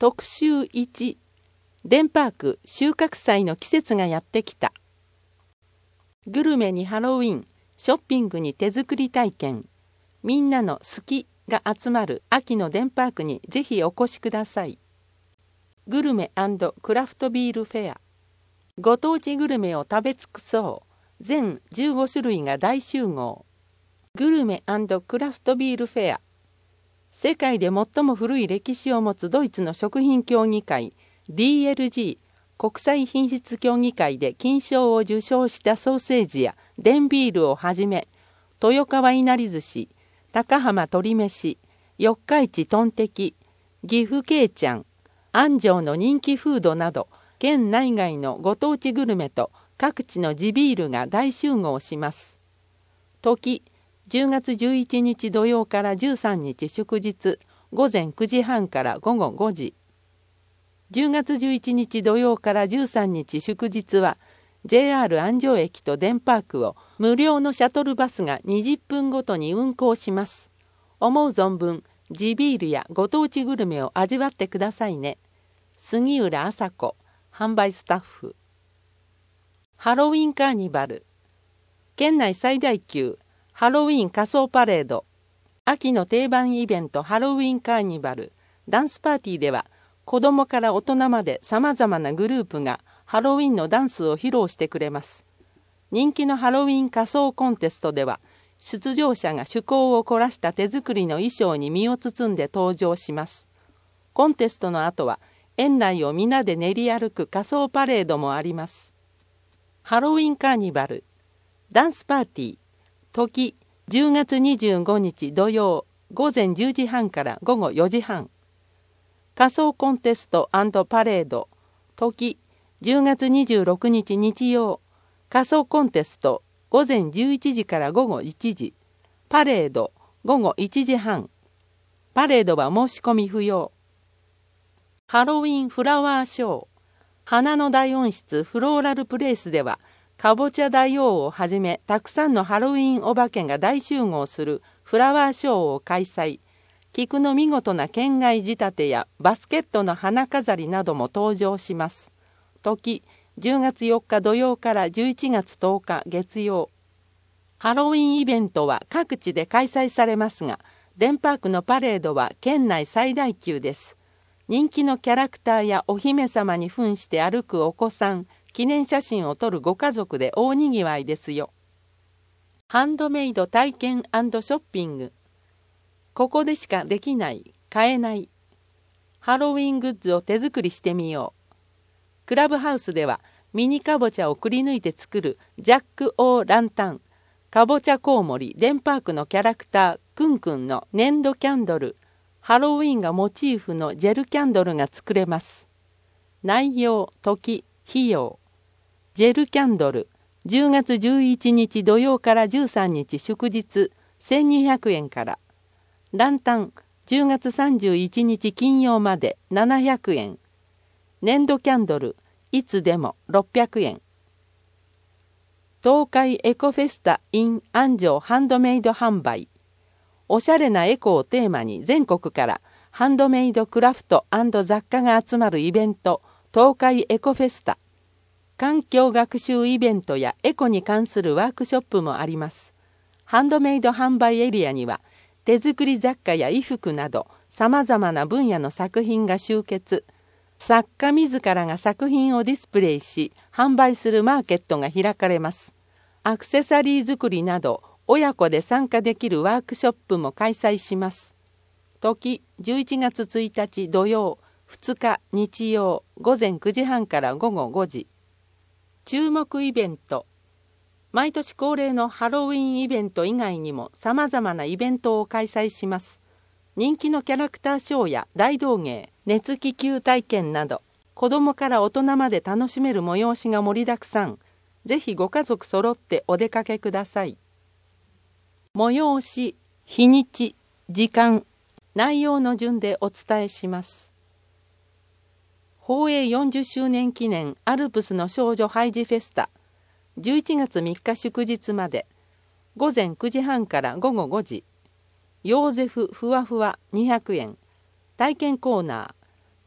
特集1、デンパーク収穫祭の季節がやってきた。グルメにハロウィン、ショッピングに手作り体験、みんなの好きが集まる秋のデンパークにぜひお越しください。グルメ&クラフトビールフェア。ご当地グルメを食べ尽くそう。全15種類が大集合。グルメ&クラフトビールフェア。世界で最も古い歴史を持つドイツの食品協議会 DLG 国際品質協議会で金賞を受賞したソーセージやデンビールをはじめ、豊川いなり寿司、高浜鶏飯、四日市トンテキ、岐阜けいちゃん、安城の人気フードなど、県内外のご当地グルメと各地の地ビールが大集合します。時10月11日土曜から13日祝日、午前9時半から午後5時。10月11日土曜から13日祝日は、JR 安城駅とデンパークを無料のシャトルバスが20分ごとに運行します。思う存分、地ビールやご当地グルメを味わってくださいね。杉浦麻子、販売スタッフ。ハロウィンカーニバル。県内最大級、ハロウィン仮装パレード。秋の定番イベントハロウィンカーニバル。ダンスパーティーでは、子供から大人まで様々なグループがハロウィンのダンスを披露してくれます。人気のハロウィン仮装コンテストでは、出場者が趣向を凝らした手作りの衣装に身を包んで登場します。コンテストの後は、園内を皆で練り歩く仮装パレードもあります。ハロウィンカーニバル。ダンスパーティー。時10月25日土曜午前10時半から午後4時半。仮装コンテスト&パレード。時10月26日日曜。仮装コンテスト午前11時から午後1時。パレード午後1時半。パレードは申し込み不要。ハロウィンフラワーショー。花の大温室フローラルプレイスでは、かぼちゃ大王をはじめたくさんのハロウィンお化けが大集合するフラワーショーを開催。菊の見事な県外仕立てやバスケットの花飾りなども登場します。時10月4日土曜から11月10日月曜。ハロウィンイベントは各地で開催されますが、デンパークのパレードは県内最大級です。人気のキャラクターやお姫様に扮して歩くお子さん、記念写真を撮るご家族で大にぎわいですよ。ハンドメイド体験&ショッピング。ここでしかできない、買えない。ハロウィングッズを手作りしてみよう。クラブハウスではミニかぼちゃをくり抜いて作るジャック・オー・ランタン、かぼちゃコウモリ、デンパークのキャラクター、クンクンの粘土キャンドル、ハロウィンがモチーフのジェルキャンドルが作れます。内容、時、費用。ジェルキャンドル、10月11日土曜から13日祝日、1200円から。ランタン、10月31日金曜まで700円。粘土キャンドル、いつでも600円。東海エコフェスタ in 安城ハンドメイド販売。おしゃれなエコをテーマに全国からハンドメイドクラフト&雑貨が集まるイベント、東海エコフェスタ。環境学習イベントやエコに関するワークショップもあります。ハンドメイド販売エリアには、手作り雑貨や衣服など様々な分野の作品が集結。作家自らが作品をディスプレイし、販売するマーケットが開かれます。アクセサリー作りなど、親子で参加できるワークショップも開催します。時11月1日土曜、2日日曜、午前9時半から午後5時。注目イベント。毎年恒例のハロウィンイベント以外にも様々なイベントを開催します。人気のキャラクターショーや大道芸、熱気球体験など、子供から大人まで楽しめる催しが盛りだくさん。ぜひご家族揃ってお出かけください。催し、日にち、時間、内容の順でお伝えします。放映40周年記念アルプスの少女ハイジフェスタ。11月3日祝日まで。午前9時半から午後5時。ヨーゼフふわふわ200円。体験コーナー。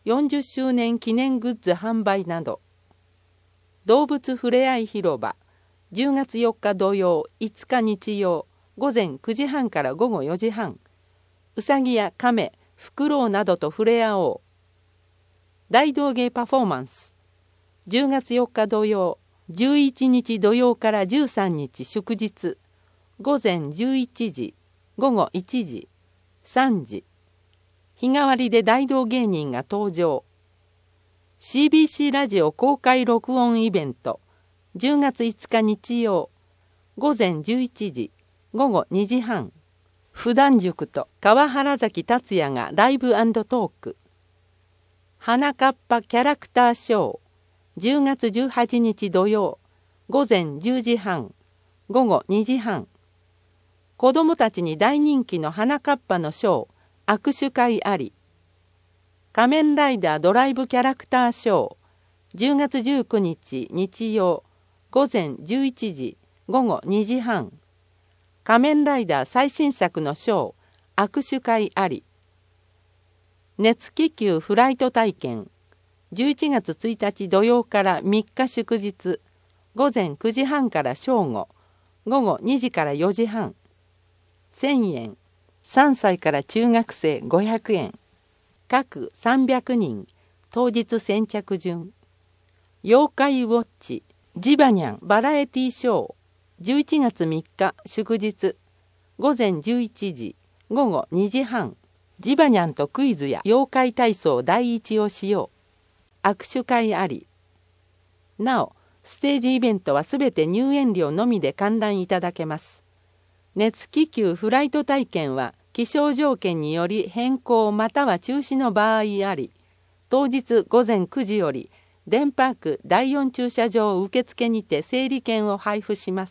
40周年記念グッズ販売など。動物ふれあい広場、10月4日土曜、5日日曜、午前9時半から午後4時半。うさぎや亀、フクロウなどと触れ合おう。大道芸パフォーマンス。10月4日土曜、11日土曜から13日祝日。午前11時、午後1時、3時。日替わりで大道芸人が登場。CBC ラジオ公開録音イベント。10月5日日曜。午前11時、午後2時半。普段塾と川原崎達也がライブ&トーク。花かっぱキャラクターショー。10月18日土曜。午前10時半。午後2時半。子どもたちに大人気の花かっぱのショー。握手会あり。仮面ライダードライブキャラクターショー。10月19日日曜。午前11時。午後2時半。仮面ライダー最新作のショー。握手会あり。熱気球フライト体験。11月1日土曜から3日祝日。午前9時半から正午。午後2時から4時半。1000円。3歳から中学生500円。各300人。当日先着順。妖怪ウォッチ。ジバニャンバラエティショー。11月3日祝日。午前11時。午後2時半。ジバニャンとクイズや妖怪体操第一をしよう。握手会あり。なお、ステージイベントはすべて入園料のみで観覧いただけます。熱気球フライト体験は気象条件により変更または中止の場合あり、当日午前9時よりデンパーク第4駐車場受付にて整理券を配布します。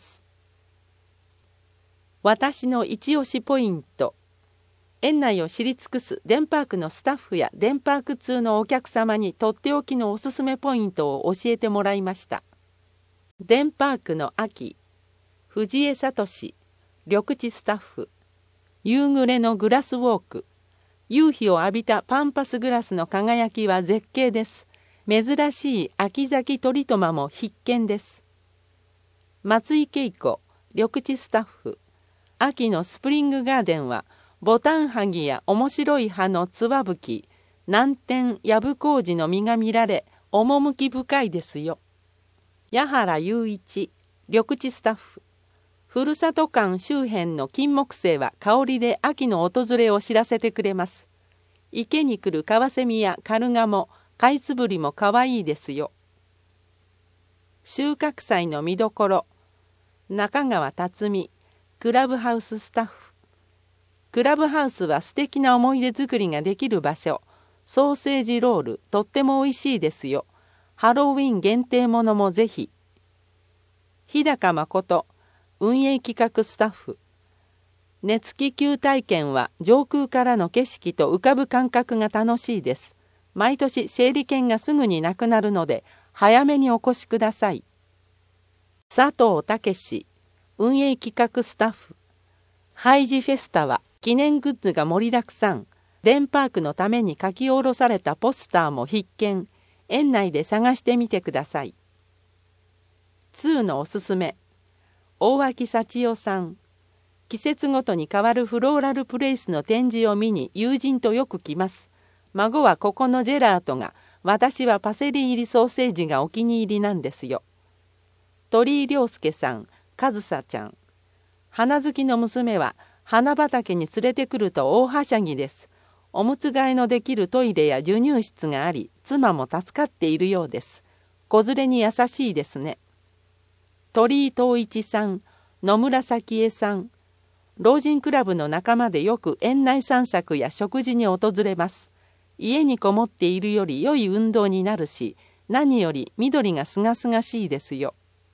私の一押しポイント。園内を知り尽くすデンパークのスタッフやデンパーク通のお客様にとっておきのおすすめポイントを教えてもらいました。デンパークの秋、藤江聡、緑地スタッフ、夕暮れのグラスウォーク、夕日を浴びたパンパスグラスの輝きは絶景です。珍しい秋咲きトリトマも必見です。松井恵子、緑地スタッフ、秋のスプリングガーデンはボタンハギや面白い葉のつわぶき、南天やぶこうじの実が見られ、趣深いですよ。矢原雄一、緑地スタッフ。ふるさと館周辺の金木犀は香りで秋の訪れを知らせてくれます。池に来るカワセミやカルガモ、カイツブリもかわいいですよ。収穫祭の見どころ。中川辰巳、クラブハウススタッフ。クラブハウスは素敵な思い出作りができる場所。ソーセージロール、とっても美味しいですよ。ハロウィン限定ものもぜひ。日高誠、運営企画スタッフ。熱気球体験は上空からの景色と浮かぶ感覚が楽しいです。毎年整理券がすぐになくなるので、早めにお越しください。佐藤武、運営企画スタッフ。ハイジフェスタは記念グッズが盛りだくさん。デンパークのために書き下ろされたポスターも必見。園内で探してみてください。2のおすすめ。大脇幸代さん。季節ごとに変わるフローラルプレイスの展示を見に友人とよく来ます。孫はここのジェラートが、私はパセリ入りソーセージがお気に入りなんですよ。鳥居良介さん、かずさちゃん。花好きの娘は花畑に連れてくると大はしゃぎです。おむつ替えのできるトイレや授乳室があり、妻も助かっているようです。子連れに優しいですね。鳥居東一さん、野村咲恵さん。老人クラブの仲間でよく園内散策や食事に訪れます。家にこもっているより良い運動になるし、何より緑がすがすがしいですよ。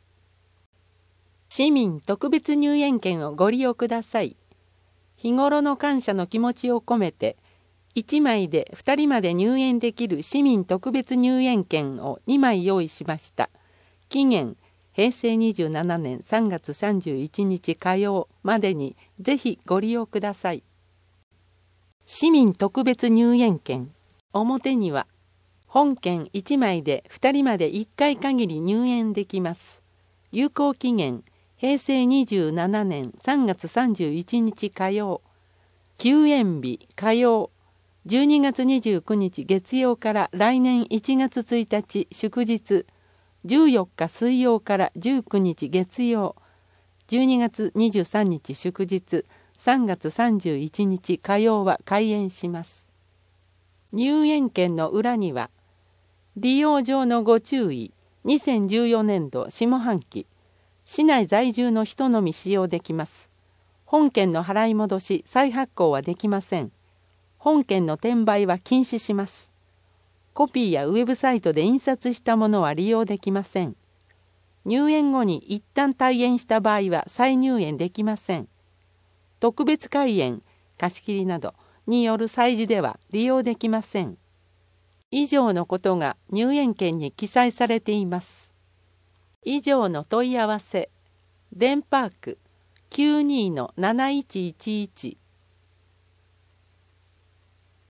市民特別入園券をご利用ください。日頃の感謝の気持ちを込めて、1枚で2人まで入園できる市民特別入園券を2枚用意しました。期限、平成27年3月31日火曜までにぜひご利用ください。市民特別入園券。表には本券1枚で2人まで1回限り入園できます。有効期限平成27年3月31日火曜。休園日火曜。12月29日月曜から来年1月1日祝日。14日水曜から19日月曜。12月23日祝日。3月31日火曜は開園します。入園券の裏には、利用上のご注意、2014年度下半期、市内在住の人のみ使用できます。本券の払い戻し、再発行はできません。本券の転売は禁止します。コピーやウェブサイトで印刷したものは利用できません。入園後に一旦退園した場合は再入園できません。特別開園、貸し切りなどによる催事では利用できません。以上のことが入園券に記載されています。以上の問い合わせ、デンパーク 92-7111